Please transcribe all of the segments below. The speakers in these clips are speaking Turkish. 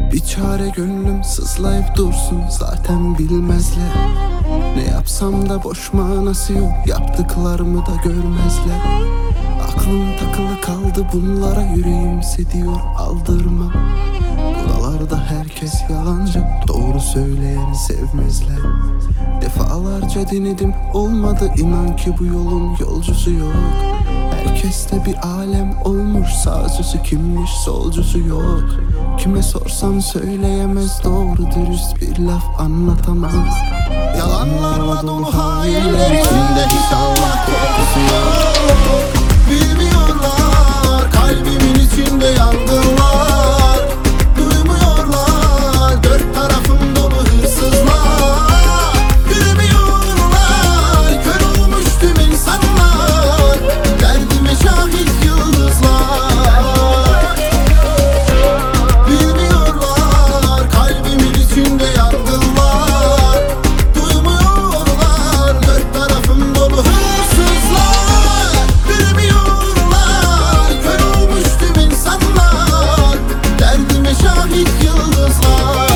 Bir çare gönlüm sızlayıp dursun, zaten bilmezler. Ne yapsam da boş manası yok, yaptıklarımı da görmezler. Aklım takılı kaldı bunlara, yüreğimse diyor aldırmam. Buralarda herkes yalancı, doğru söyleyeni sevmezler. Defalarca denedim olmadı, inan ki bu yolun yolcusu yok. Herkeste bir alem olmuş, sağcısı kimmiş solcusu yok. Kime sorsam söyleyemez, doğru dürüst bir laf anlatamaz. Yalanlarla dolu hainler içinde hiç Allah korkusu yok. Bilmiyorlar kalbimin içinde yangınlar. Duymuyorlar dört tarafım dolu hırsızlar. Bilmiyorlar kör olmuş tüm insanlar. Derdime şahit yıldızlar. Bilmiyorlar kalbimin içinde yangınlar. Duymuyorlar dört tarafım dolu hırsızlar. Bilmiyorlar kör olmuş tüm insanlar. Derdime şahit yıldızlar.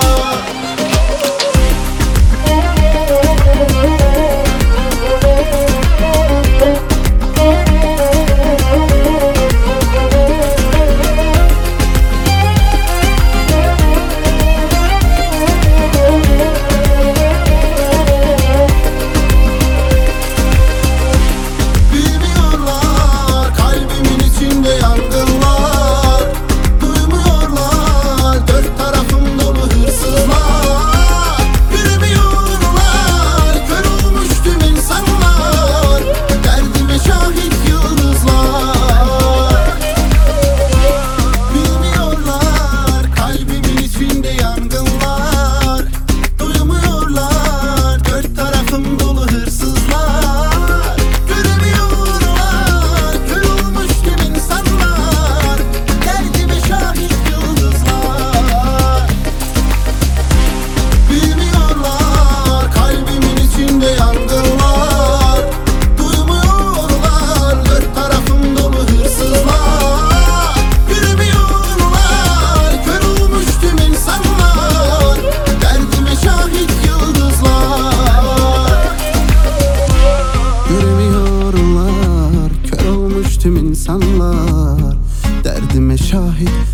Bilmiyorlar kalbimin içinde yangınlar. Duymuyorlar dört tarafım dolu hırsızlar. Bilmiyorlar kör olmuş tüm insanlar. Derdime şahit yıldızlar. Bilmiyorlar kalbimin içinde yangınlar. Duymuyorlar dört tarafım dolu hırsızlar. Göremiyorlar kör olmuş tüm insanlar. Derdime şahit yıldızlar. Bilmiyorlar kalbimin içinde yangınlar. Duymuyorlar dört tarafım dolu hırsızlar. Göremiyorlar kör olmuş tüm insanlar. Derdime şahit yıldızlar. Göremiyorlar kör olmuş tüm insanlar. Derdime şahit